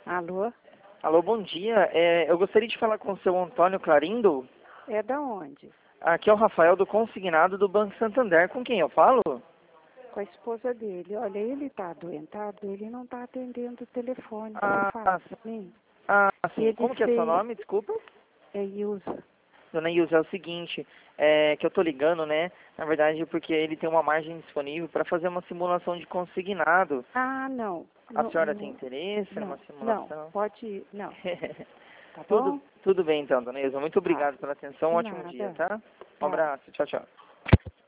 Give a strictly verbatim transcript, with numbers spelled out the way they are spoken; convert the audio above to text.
Alô? Alô, bom dia. É, eu gostaria de falar com o seu Antônio Clarindo. É da onde? Aqui é o Rafael do Consignado do Banco Santander. Com quem eu falo? Com a esposa dele. Olha, ele tá adoentado, ele não tá atendendo o telefone. Ah, Você fala pra mim? ah, sim. Ele Como que é seu fez... nome? Desculpa. É Ilza. Dona Ilza, é o seguinte, é que eu tô ligando, né? Na verdade, porque ele tem uma margem disponível para fazer uma simulação de consignado. Ah, não. A Não, senhora tem não, interesse não, numa não. simulação? Pode ir. Não. Tá Tudo, bom? tudo bem então, Dona Ilza. Muito Tá. obrigado pela atenção. Um De ótimo dia, nada. tá? Um Tá. abraço. Tchau, tchau.